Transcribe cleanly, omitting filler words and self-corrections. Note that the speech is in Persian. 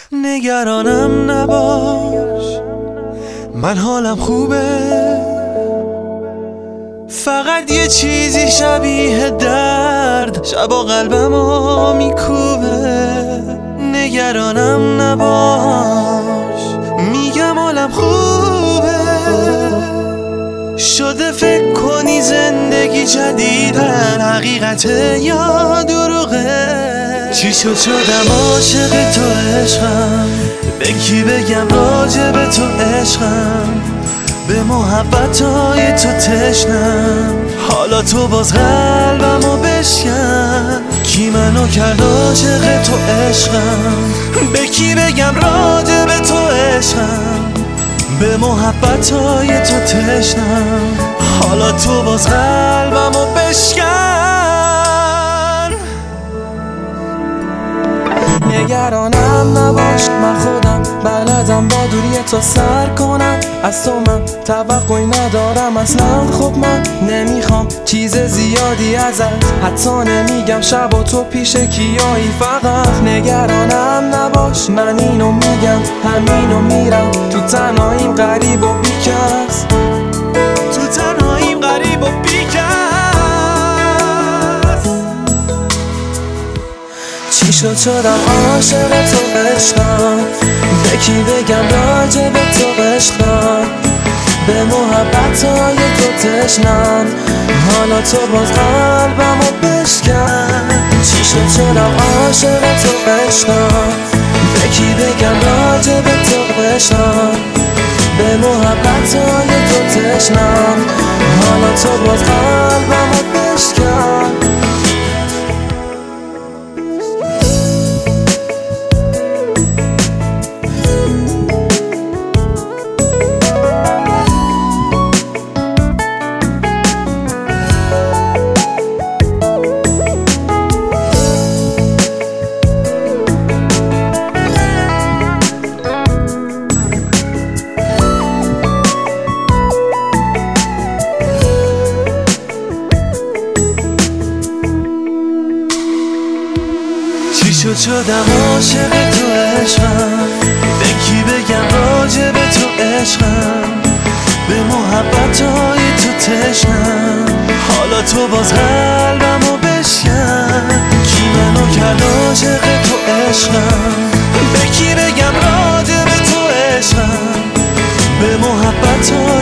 نگرانم نباش، من حالم خوبه، فقط یه چیزی شبیه درد شبا قلبمو میکوبه. نگرانم نباش، میگم حالم خوبه، شده فکر کنی زندگی جدیدن حقیقته یا دروغه. چی شدم عاشق تو عشقم، به کی بگم راجع به تو عشقم، به محبتای تو تشنم، حالا تو باز قلبمو بشکن. کی منو کرد عاشق تو عشقم، به کی بگم راجع به تو عشقم، به محبتای تو تشنم، حالا تو باز قلبمو بشکن. نگرانم نباش، من خودم بلدم با دوری تو سر کنم، از تو من توقعی ندارم اصلا. خب من نمیخوام چیز زیادی ازت، حتی نمیگم شب و تو پیش کیایی. فقط نگرانم نباش، من اینو میگم همینو میرم، تو تنهاییم غریب و بیکس، تو تنهاییم غریب و بیکس. چی شدم عاشق تو عشقم، به کی بگم راجع به تو عشقم، به محبتای تو تشنم، حالا تو باز قلبمو بشکن. چی شدم عاشق تو عشقم، به کی بگم راجع به تو عشقم، به محبتای تو تشنم، حالا تو باز قلبمو بشکن. شدم عاشق تو عشقم، به کی بگم راجع به تو عشقم، به محبتای تو تشنم، حالا تو باز قلبمو بشکن. کی منو کرد عاشق تو عشقم، به کی بگم راجع به تو عشقم، به محبتای